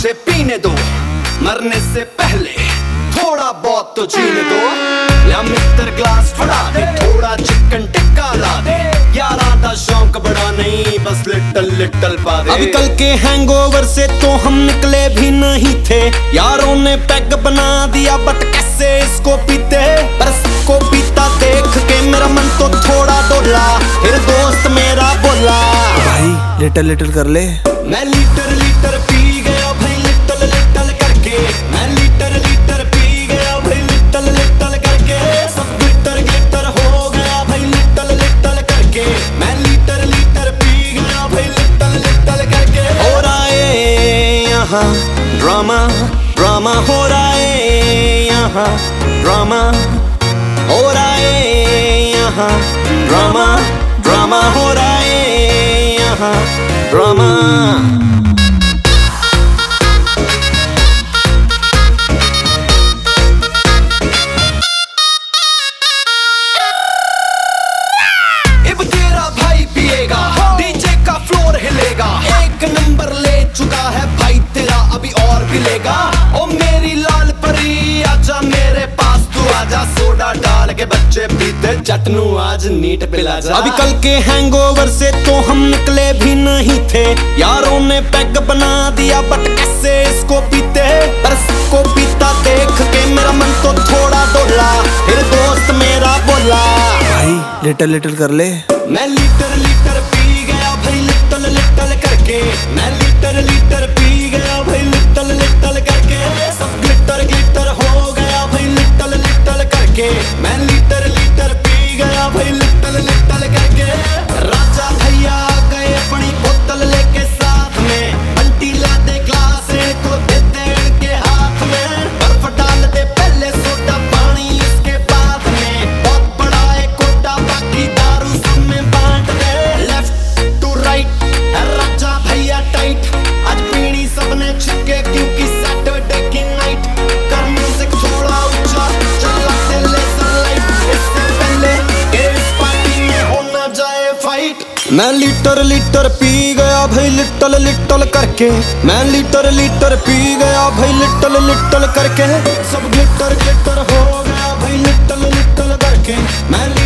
मुझे पीने दो, मरने से पहले थोड़ा बहुत तो जीने दो। या मित्र ग्लास फड़ा दे, थोड़ा चिकन टिक्का ला दे, यारा दा शौक बड़ा नहीं, बस लिटल लिटल पा दे। अभी कल के हैंगओवर से तो हम निकले भी नहीं थे, यारों ने पैग बना दिया बट कैसे इसको पीते। पर सबको पीता देख के मेरा मन तो थोड़ा डोला, फिर दोस्त मेरा बोला भाई लिटल लिटल कर ले। मैं लीटर लीटर पी गया भाई लिटल लिटल करके, मैं लीटर लीटर पी गया भाई लिटल लिटल करके। सब ग्लिटर ग्लिटर हो गया भाई लिटल लिटल करके, मैं लीटर लीटर पी गया भाई लिटल लिटल करके। हो रहा है यहाँ ड्रामा ड्रामा, हो रहा है यहाँ ड्रामा, हो रहा है यहाँ ड्रामा ड्रामा, हो रहा है यहाँ ड्रामा। अब तेरा भाई पिएगा, डीजे का फ्लोर हिलेगा, एक नंबर ले चुका है भाई तेरा, अभी और भी लेगा। ओ मेरी लाल परी आजा मेरे पास तू आजा, सोडा डाल के बच्चे पीते चटनू आज नीट पिला जा। अभी कल के हैंगओवर से तो हम निकले भी नहीं थे, यारों ने पैग बना दिया बट कैसे इसको पीते। पर सबको पीता देख के मेरा मन तो थोड़ा डोला, फिर दोस्त मेरा बोला भाई लिटल लिटल कर ले। मैं लीटर लीटर पी गया भाई लिटल लिटल करके, मैं लीटर लीटर पी गया भाई लिटल लिटल करके। सब ग्लिटर ग्लिटर हो गया भाई लिटल लिटल करके, मैं लीटर लीटर पी गया भाई लिटल लिटल करके। राजा भैया आ गए अपनी बोतल लेके साथ में, बंटी ला दे ग्लास को दे दे इनके हाथ में, बर्फ डाल दे पहले सोडा पानी इसके बाद में, बहुत बड़ा है कोटा बाकी दारू सब में बांट दे। Left to right Raja Bhaiya tight, आज पीनी सबने छिपके क्योंकि सैटरडे की नाइट। कर म्यूजिक थोड़ा ऊंचा, चलाते लेजर लाइट, इससे पहले कि इस पार्टी में हो ना जाए फाइट। मैं लीटर लीटर पी गया भाई लिटल लिटल करके, मैं लीटर लीटर पी गया भाई लिटल लिटल करके। सब ग्लिटर ग्लिटर हो गया भाई लिटल लिटल करके, मैं